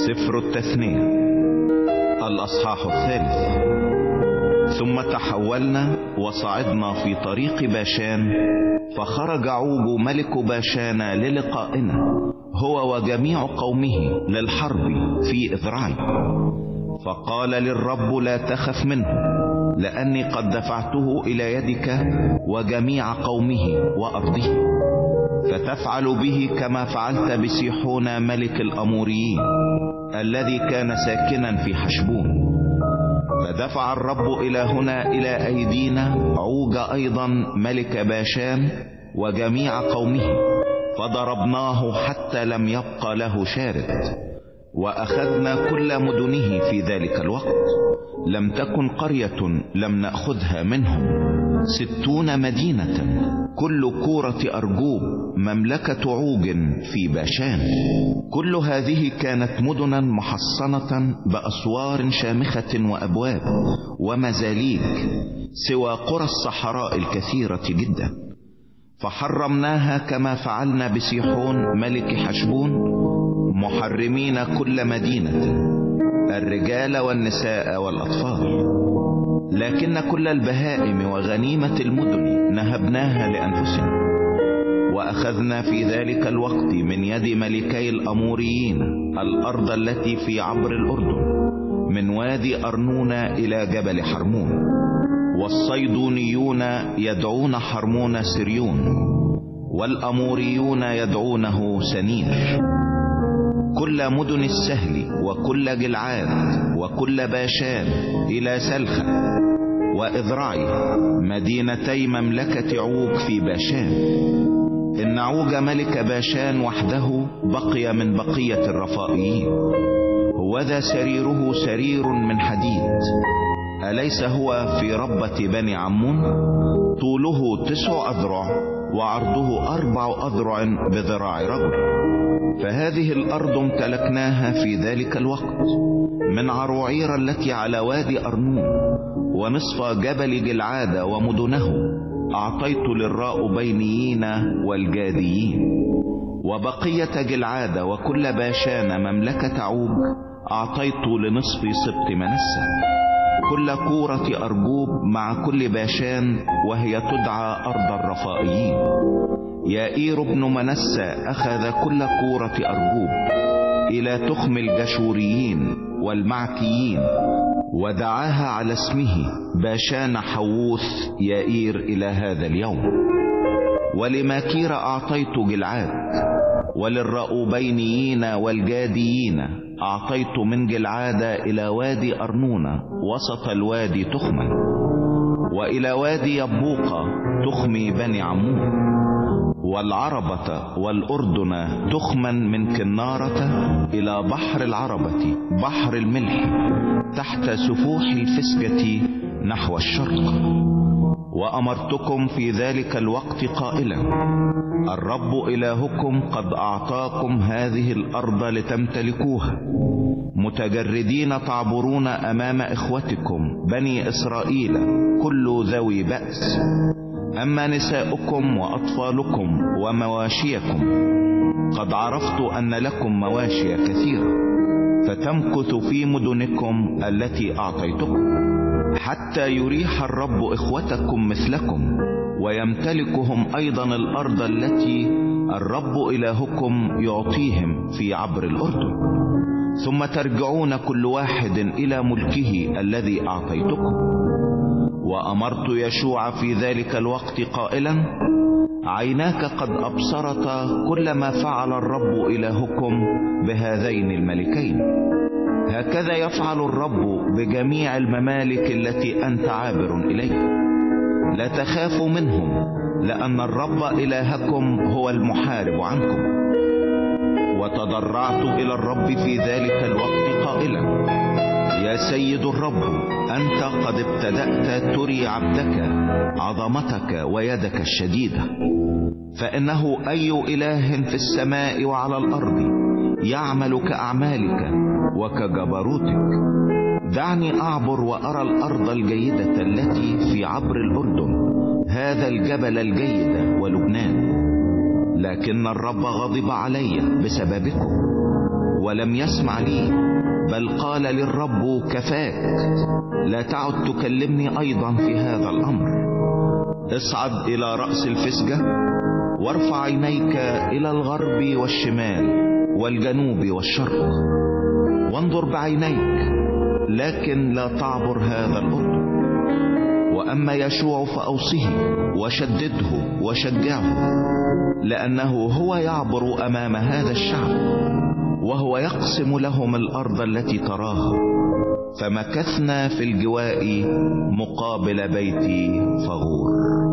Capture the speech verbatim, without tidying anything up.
سفر التثنية الأصحاح الثالث. ثم تحولنا وصعدنا في طريق باشان، فخرج عوج ملك باشان للقائنا هو وجميع قومه للحرب في إذراعي. فقال للرب: لا تخف منه، لأني قد دفعته إلى يدك وجميع قومه وأرضه، فتفعل به كما فعلت بسيحون ملك الأموريين الذي كان ساكنا في حشبون. فدفع الرب إلى هنا إلى أيدينا عوج أيضا ملك باشان وجميع قومه، فضربناه حتى لم يبق له شارد، وأخذنا كل مدنه في ذلك الوقت. لم تكن قرية لم نأخذها منهم، ستون مدينة، كل كورة أرجوب مملكة عوج في باشان. كل هذه كانت مدنا محصنة بأسوار شامخة وأبواب ومزاليك، سوى قرى الصحراء الكثيرة جدا. فحرمناها كما فعلنا بسيحون ملك حشبون، محرمين كل مدينة، الرجال والنساء والأطفال. لكن كل البهائم وغنيمة المدن نهبناها لأنفسنا. وأخذنا في ذلك الوقت من يد ملكي الأموريين الأرض التي في عبر الأردن، من وادي أرنون إلى جبل حرمون، والصيدونيون يدعون حرمون سريون، والأموريون يدعونه سنير. كل مدن السهل وكل جلعاد وكل باشان إلى سلخة وإذراعي، مدينتي مملكة عوج في باشان. إن عوج ملك باشان وحده بقي من بقية الرفائيين، وذا سريره سرير من حديد، أليس هو في ربة بني عمون؟ طوله تسع أذرع وعرضه أربع أذرع بذراع رجل. فهذه الأرض امتلكناها في ذلك الوقت من عروعير التي على وادي أرنون، ونصف جبل جلعاد ومدنه أعطيت للراؤبينيين والجاديين. وبقية جلعاد وكل باشان مملكة عوج أعطيت لنصف سبط منسى، كل كورة أرجوب مع كل باشان، وهي تدعى أرض الرفائيين. يائير بن منسى أخذ كل كورة أرجوب إلى تخم الجشوريين والمعكيين، ودعاها على اسمه باشان حووث يائير إلى هذا اليوم. ولماكير أعطيت جلعاد، وللرأوبينيين والجاديين أعطيت من جلعاد إلى وادي أرنون وسط الوادي تخما، وإلى وادي يبوق تخم بني عمون، والعربة والأردن تخما من كنارة إلى بحر العربة بحر الملح تحت سفوح الفسجة نحو الشرق. وأمرتكم في ذلك الوقت قائلا: الرب إلهكم قد أعطاكم هذه الأرض لتمتلكوها، متجردين تعبرون أمام إخوتكم بني إسرائيل كل ذوي بأس. أما نساؤكم وأطفالكم ومواشيكم قد عرفت أن لكم مواشي كثيرة، فتمكث في مدنكم التي أعطيتكم، حتى يريح الرب إخوتكم مثلكم، ويمتلكهم أيضا الأرض التي الرب إلهكم يعطيهم في عبر الأردن. ثم ترجعون كل واحد إلى ملكه الذي أعطيتكم. وأمرت يشوع في ذلك الوقت قائلا: عيناك قد أبصرتا كل ما فعل الرب إلهكم بهذين الملكين، هكذا يفعل الرب بجميع الممالك التي أنت عابر إليها. لا تخافوا منهم، لأن الرب إلهكم هو المحارب عنكم. وتضرعت إلى الرب في ذلك الوقت قائلا: يا سيد الرب، أنت قد ابتدأت تري عبدك عظمتك ويدك الشديدة، فإنه أي إله في السماء وعلى الأرض يعمل كأعمالك وكجبروتك. دعني أعبر وأرى الأرض الجيدة التي في عبر الأردن، هذا الجبل الجيد ولبنان. لكن الرب غضب علي بسببكم، ولم يسمع لي، بل قال للرب كفاك، لا تعد تكلمني أيضا في هذا الأمر. اصعد إلى رأس الفسجة وارفع عينيك إلى الغرب والشمال والجنوب والشرق، وانظر بعينيك لكن لا تعبر هذا الأردن. وأما يشوع فأوصه وشدده وشجعه، لأنه هو يعبر أمام هذا الشعب، وهو يقسم لهم الأرض التي تراها. فمكثنا في الجواء مقابل بيت فغور.